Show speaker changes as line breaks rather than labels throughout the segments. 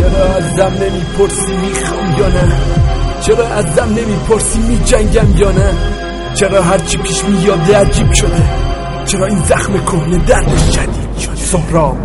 چرا ازم نمیپرسی میخوام یا نه؟ چرا ازم نمیپرسی میجنگم یا نه؟ چرا هرچی پیش میاد عجیب شده؟ چرا این زخم کهنه دردش شدید شده؟ سهراب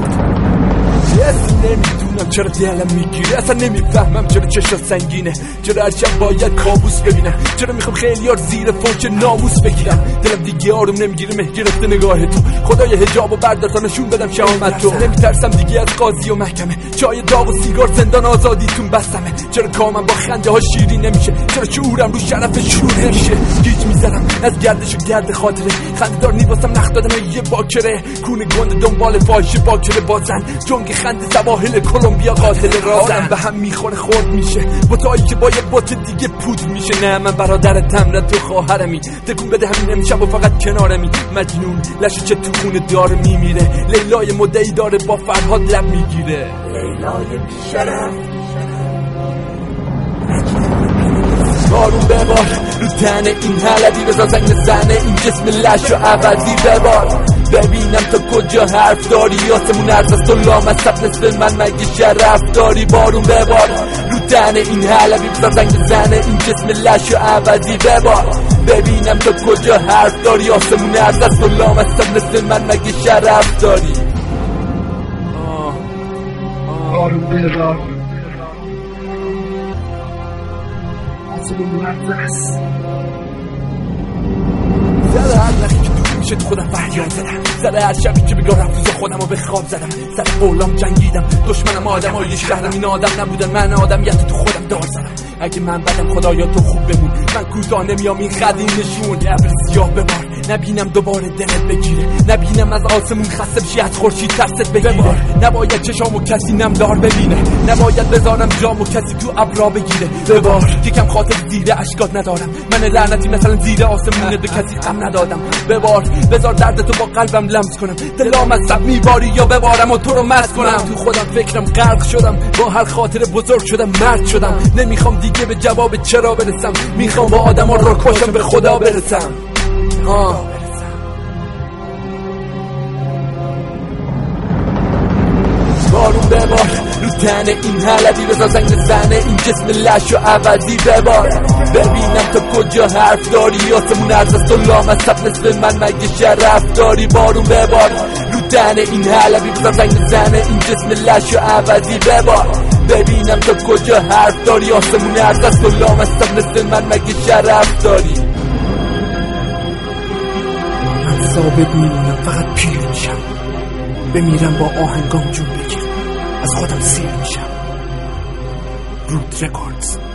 نمیدونم چرا دلم میگیره، اصلا نمیفهمم چرا چشم سنگینه، چرا هر شب باید کابوس ببینم، چرا میخوام خیلیار زیر فوش ناموس بگیرم، دلم دیگه آروم نمیگیره مه گرفته نگاه تو، خدای حجابو بردار تا نشون بدم شهامت تو، نمیترسم دیگه از قاضی و محکمه، چای داغ و سیگار زندان آزادیتون بستمه، چرا کامم با خنده ها شیرین نمیشه، چرا شعورم رو شرف شور نمیشه، گیج میزنم از گردش و گرد خاطره، خنده دار نیواسم نخ دادم یه باکره، کونه گنده دنبال فاحشه باکره بازن، جنگ خنده سواحل کلمبیا قاتل رازم به هم میخوره خورد میشه، بوتایی که با یه بوت دیگه پود میشه، نه من برادرتم نه تو خواهرمی، تکون بده همین امشب و فقط کنارمی، مجنون لشه چه تو خونه داره میمیره، لیلای مدعی داره با فرهاد لب میگیره، لیلای بیشرف بارون ببار رو تن این حلبی، بزا زنگ زنه این جسم لش و عوضی ببار، ببینم تا کجا حرف داری، آسمون عرض است و لامصب نصف من مگه شرف داری، بارون ببار رو تن این حلبی، بزا زنگ زنه این جسم لش و عوضی ببار، ببینم تا کجا حرف داری، آسمون عرض است و لامصب نصف من مگه شرف داری،
بارون ببار
سر هر نخی که دور میشه تو خودم فریاد زدم، سر هر شبی که بگاه رفت خودم رو به خواب زدم، سر قولام جنگیدم، دشمنم آدم های شهرم این آدم نبودن، من آدمیت تو خودم دار زدم، اگه من بدم خدایا تو خوب بمون، من کوتاه نمیام این خدین نشون، ابر سیاه ببار نبینم دوباره دلت بگیره، نبینم از آسمون خسته بشی از خورشید ترست بگیره، نباید چشامو کسی نمدار ببینه، نباید بذارم جامو کسی تو ابرا بگیره، ببار یکم خاطر زیر اشکات ندارم، من لعنتی مثلا زیر آسمونت به کسی غم ندادم، ببار بذار درد تو با قلبم لمس کنم، دلام از سب میباری یا ببارم و تو رو مست کنم، تو خودم فکرم غرق شدم، با هر خاطر بزرگ شدم مرد شدم، نمیخوام دیگه به جواب چرا برسم، میخوام با آدم ها رو کشم به خدا برسم، بارون ببار رو تن این حلبی، بزا زنگ زنه این جسم لش و عوضی ببار، ببینم تا کجا حرف داری، آسمون عرض است و لامصب نصف من مگه شرف داری، بارون ببار رو تن این حلبی، بزا زنگ زنه این جسم لش و عوضی ببار، ببینم تا کجا حرف داری، آسمون عرض است و لامصب نصف من مگه شرف داری، من ثابت میمونم فقط پیر میشم، بمیرم با آهنگام جون بگیر، از خودم سیر میشم. رود رکوردز.